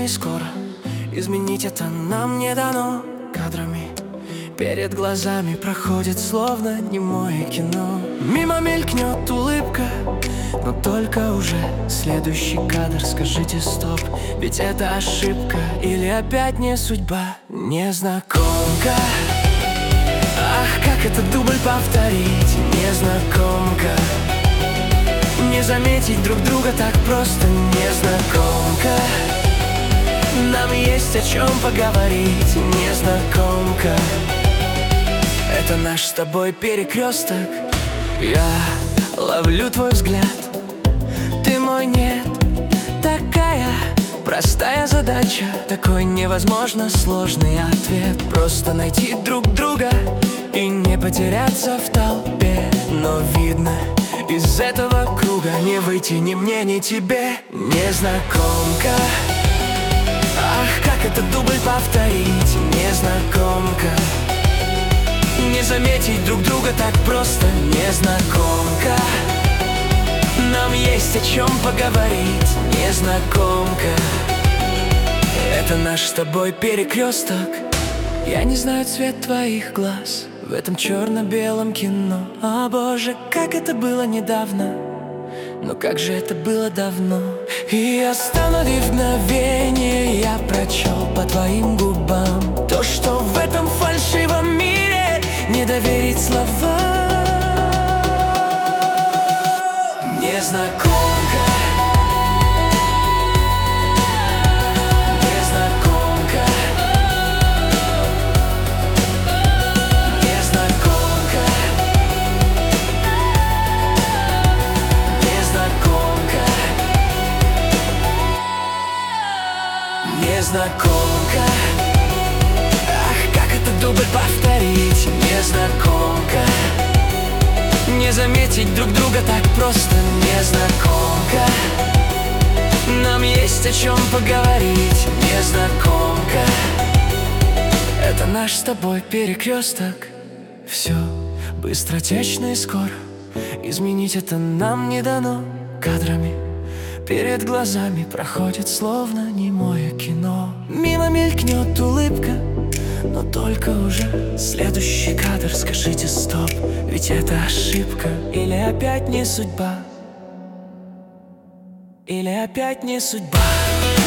быстротечно и скоро. Изменить это нам не дано кадрами. Перед глазами проходит словно немое кино. Мимо мелькнет улыбка, но только уже следующий кадр. Скажите стоп, ведь это ошибка или опять не судьба? Незнакомка, ах, как этот дубль повторить? Незнакомка, не заметить друг друга так просто. Незнакомка, нам есть о чем поговорить. Незнакомка, это наш с тобой перекресток. Я ловлю твой взгляд, ты мой нет. Такая простая задача, такой невозможно сложный ответ. Просто найти друг друга и не потеряться в толпе. Но видно, из этого круга не выйти ни мне, ни тебе. Незнакомка, ах, как этот дубль повторить? Незнакомка, не заметить друг друга так просто. Незнакомка, нам есть о чем поговорить. Незнакомка, это наш с тобой перекресток. Я не знаю цвет твоих глаз в этом черно-белом кино. О боже, как это было недавно, но как же это было давно. И остановив мгновение, я прочел по твоим губам то, что в этом фальшивом мире не доверить слова. Незнакомка, незнакомка, незнакомка, незнакомка, незнакомка, ах, как этот дубль повторить? Незнакомка, не заметить друг друга так просто. Незнакомка, нам есть о чем поговорить. Незнакомка, это наш с тобой перекресток. Все быстротечно и скоро. Изменить это нам не дано кадрами. Перед глазами проходит словно немое кино. Мимо мелькнет улыбка, но только уже следующий кадр. Скажите стоп, ведь это ошибка или опять не судьба? Или опять не судьба?